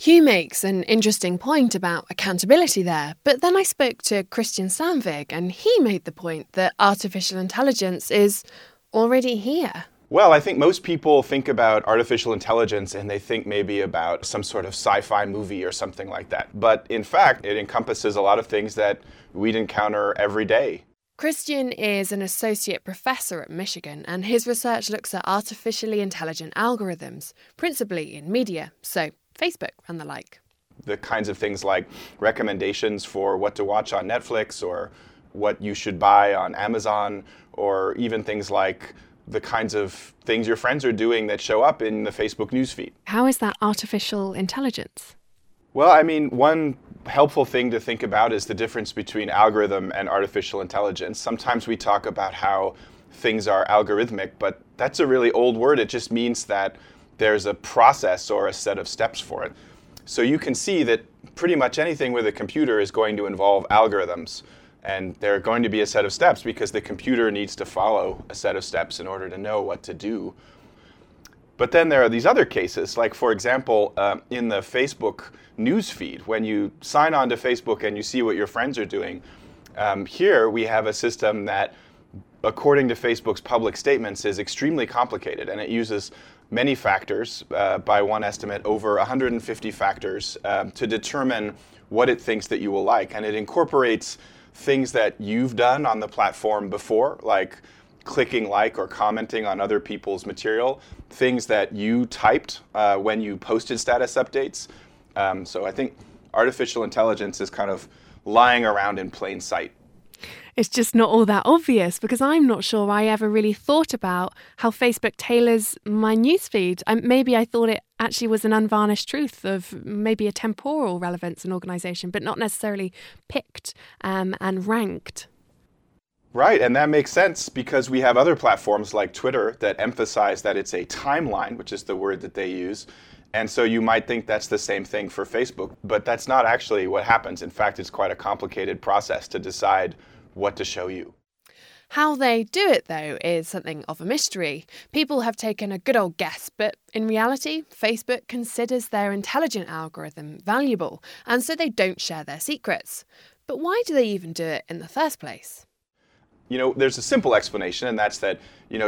Hugh makes an interesting point about accountability there, but then I spoke to Christian Sandvig and he made the point that artificial intelligence is already here. Well, I think most people think about artificial intelligence and they think maybe about some sort of sci-fi movie or something like that. But in fact, it encompasses a lot of things that we'd encounter every day. Christian is an associate professor at Michigan, and his research looks at artificially intelligent algorithms, principally in media, so Facebook and the like. The kinds of things like recommendations for what to watch on Netflix or what you should buy on Amazon, or even things like the kinds of things your friends are doing that show up in the Facebook newsfeed. How is that artificial intelligence? Well, I mean, one helpful thing to think about is the difference between algorithm and artificial intelligence. Sometimes we talk about how things are algorithmic, but that's a really old word. It just means that there's a process or a set of steps for it. So you can see that pretty much anything with a computer is going to involve algorithms. And there are going to be a set of steps because the computer needs to follow a set of steps in order to know what to do. But then there are these other cases, like for example, in the Facebook news feed, when you sign on to Facebook and you see what your friends are doing, here we have a system that, according to Facebook's public statements, is extremely complicated, and it uses many factors, by one estimate, over 150 factors, to determine what it thinks that you will like. And it incorporates things that you've done on the platform before, like clicking like or commenting on other people's material, things that you typed when you posted status updates. So I think artificial intelligence is kind of lying around in plain sight. It's just not all that obvious because I'm not sure I ever really thought about how Facebook tailors my newsfeed. Maybe I thought it actually was an unvarnished truth of maybe a temporal relevance in organisation, but not necessarily picked and ranked. Right, and that makes sense because we have other platforms like Twitter that emphasize that it's a timeline, which is the word that they use. And so you might think that's the same thing for Facebook, but that's not actually what happens. In fact, it's quite a complicated process to decide what to show you. How they do it, though, is something of a mystery. People have taken a good old guess, but in reality, Facebook considers their intelligent algorithm valuable, and so they don't share their secrets. But why do they even do it in the first place? You know, there's a simple explanation, and that's that,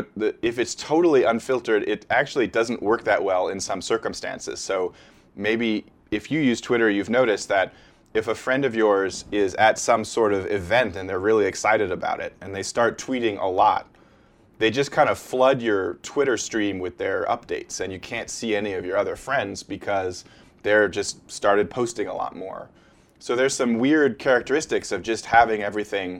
if it's totally unfiltered, it actually doesn't work that well in some circumstances. So maybe if you use Twitter, you've noticed that if a friend of yours is at some sort of event and they're really excited about it and they start tweeting a lot, they just kind of flood your Twitter stream with their updates and you can't see any of your other friends because they're just started posting a lot more. So there's some weird characteristics of just having everything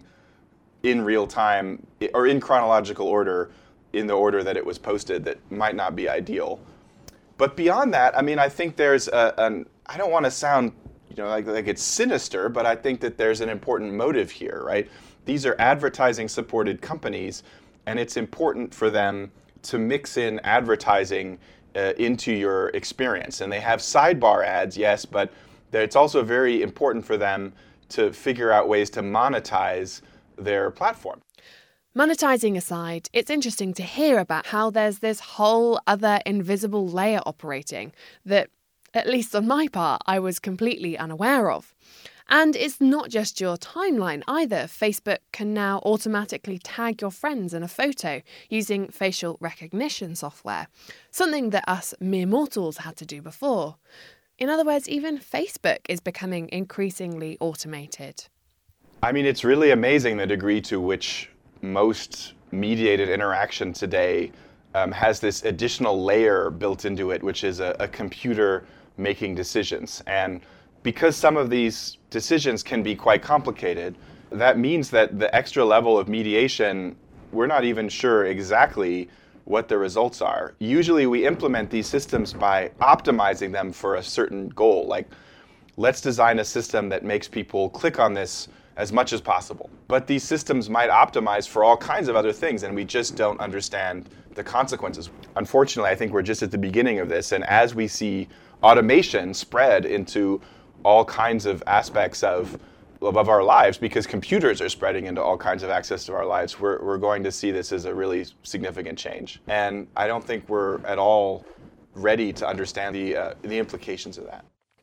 in real time or in chronological order, in the order that it was posted, that might not be ideal. But beyond that, I mean, I think there's I don't want to sound like it's sinister, but I think that there's an important motive here, right? These are advertising-supported companies, and it's important for them to mix in advertising into your experience. And they have sidebar ads, yes, but it's also very important for them to figure out ways to monetize their platform. Monetizing aside, it's interesting to hear about how there's this whole other invisible layer operating that, at least on my part, I was completely unaware of. And it's not just your timeline either. Facebook can now automatically tag your friends in a photo using facial recognition software, something that us mere mortals had to do before. In other words, even Facebook is becoming increasingly automated. I mean, it's really amazing the degree to which most mediated interaction today has this additional layer built into it, which is a computer making decisions. And because some of these decisions can be quite complicated, that means that the extra level of mediation, we're not even sure exactly what the results are. Usually we implement these systems by optimizing them for a certain goal, like let's design a system that makes people click on this as much as possible. But these systems might optimize for all kinds of other things, and we just don't understand the consequences. Unfortunately, I think we're just at the beginning of this, and as we see automation spread into all kinds of aspects of our lives, because computers are spreading into all kinds of access to our lives, we're going to see this as a really significant change. And I don't think we're at all ready to understand the implications of that.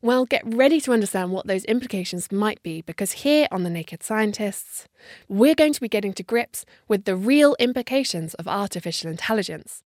Well, get ready to understand what those implications might be, because here on The Naked Scientists, we're going to be getting to grips with the real implications of artificial intelligence.